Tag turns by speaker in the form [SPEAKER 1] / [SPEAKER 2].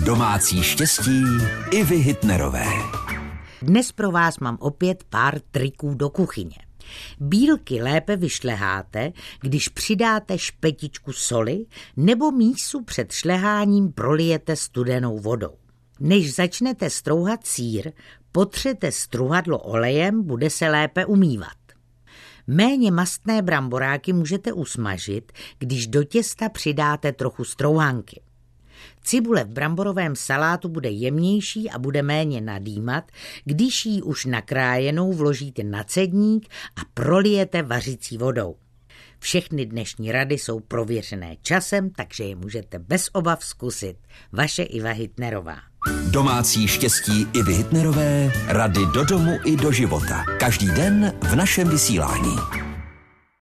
[SPEAKER 1] Domácí štěstí Ivy Hitnerové.
[SPEAKER 2] Dnes pro vás mám opět pár triků do kuchyně. Bílky lépe vyšleháte, když přidáte špetičku soli nebo mísu před šleháním prolijete studenou vodou. Než začnete strouhat sýr, potřete struhadlo olejem, bude se lépe umývat. Méně mastné bramboráky můžete usmažit, když do těsta přidáte trochu strouhanky. Cibule v bramborovém salátu bude jemnější a bude méně nadýmat, když ji už nakrájenou vložíte na cedník a prolijete vařicí vodou. Všechny dnešní rady jsou prověřené časem, takže je můžete bez obav zkusit. Vaše Iva Hitnerová.
[SPEAKER 1] Domácí štěstí Ivy Hitnerové, rady do domu i do života. Každý den v našem vysílání.